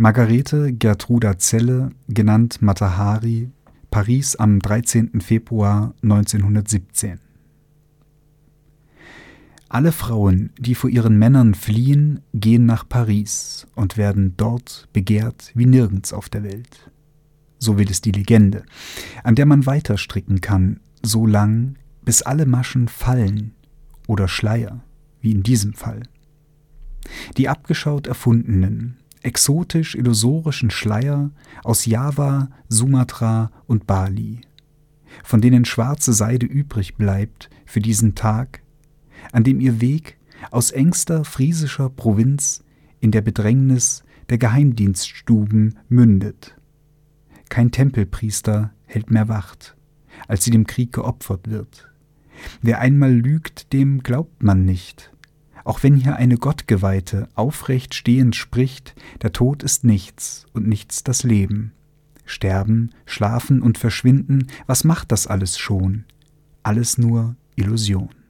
Margarete Gertruda Zelle, genannt Mata Hari, Paris am 13. Februar 1917. Alle Frauen, die vor ihren Männern fliehen, gehen nach Paris und werden dort begehrt wie nirgends auf der Welt. So will es die Legende, an der man weiter stricken kann, so lang, bis alle Maschen fallen oder Schleier, wie in diesem Fall. Die abgeschaut erfundenen, exotisch-illusorischen Schleier aus Java, Sumatra und Bali, von denen schwarze Seide übrig bleibt für diesen Tag, an dem ihr Weg aus engster friesischer Provinz in der Bedrängnis der Geheimdienststuben mündet. Kein Tempelpriester hält mehr Wacht, als sie dem Krieg geopfert wird. Wer einmal lügt, dem glaubt man nicht. Auch wenn hier eine Gottgeweihte aufrecht stehend spricht, der Tod ist nichts und nichts das Leben. Sterben, schlafen und verschwinden, was macht das alles schon? Alles nur Illusion.